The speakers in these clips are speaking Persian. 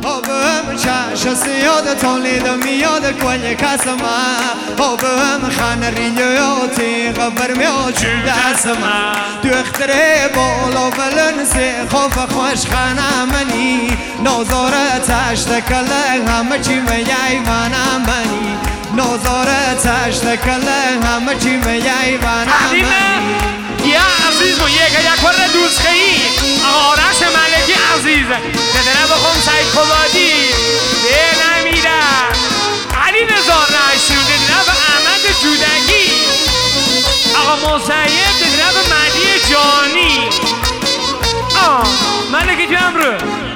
آبم چش سیاد تولید میاد کنی کسما آبم خان ریاتی خبر میاد دسما تو اختره بالا بلن سی خوف خوش خانه منی نظارتش تکله همه چی میای وانا منی نظارتش تکله همه چی میای وانا منی یا عزیز و یک بار دوست خیلی آرش ملکی عزیز ددنه بخوام سعید خوادی ده نمیره علی نزار نشون ددنه به احمد جودگی آقا مسیب ددنه به مدی جانی ملکی جمع رو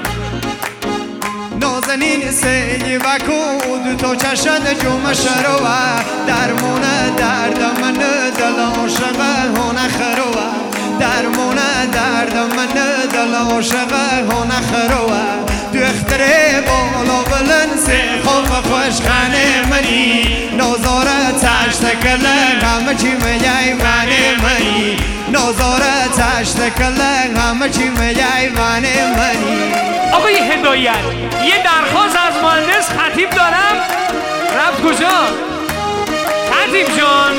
نازنین سیلی و کود تو چشد جمع شروع درمون درد من دل عاشقه هونه خروه درمون درد من دل عاشقه هونه خروه تو اختره بالا بلن سی خوف خوش خانه منی نظارتش تکله همه چی میای وانه منی نظارتش تکله همه چی میای وانه منی آقای هدایت یه درخواست از مهندس خطیب دارم رفت کجا؟ خطیب جان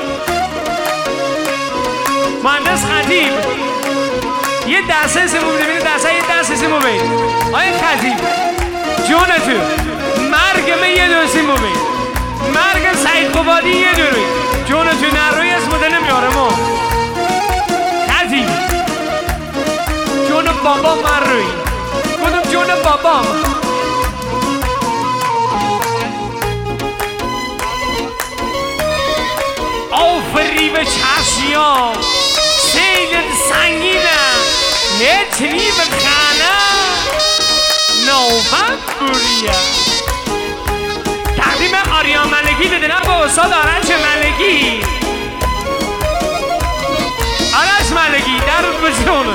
مهندس خطیب یه دسته سمو ببینید یه دسته سمو ببینید آقای خطیب جونتو مرگ من یه دو سمو ببینید مرگ سعید قبادی یه دو روی جونتو نروی اسمو ده نمیارم خطیب جون بابا من روی کدوم جون بابام آفری به چشیام سیدت سنگینم نتنی به خانه نوفم بوریم تقدیم آریا ملکی دادنم با استاد آرش ملکی آرش ملکی در بجونه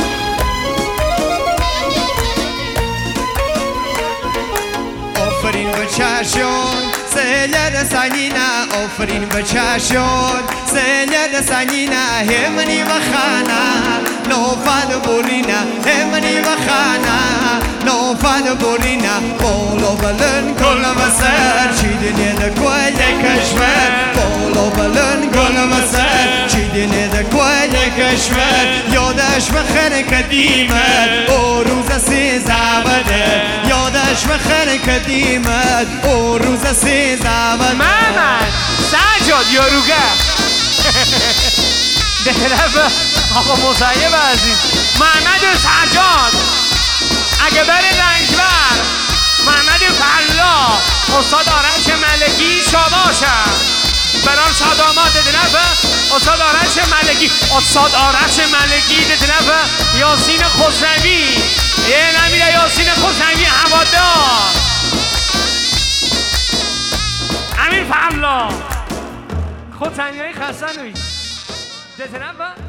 آفرین به چشون سیلر سنگینه آفرین به چشون سیلر سنگینه همنی و خانه نوفد بورینه همنی و خانه نوفد بورینه بالا بلن گل مسر چیدنی دکوی کشور بالا بلن گل مسر چیدنی دکوی کشور یادش بخیر قدیمت او روز سیزه بده یادش بخیر قدیمت او روز سیزه بده محمد سجاد یاروگه درفه آقا مسیب عزیز محمد سجاد اگه بره رنجبر محمد فلا استاد آرش ملکی شاباشم بران صدامات دنفه استاد آرش ملکی استاد آرش ملکی دنفه یاسین خسروی یه نمیره یاسین خسروی هوادار امیر فلا خود تنیایی خستن نوید دنفه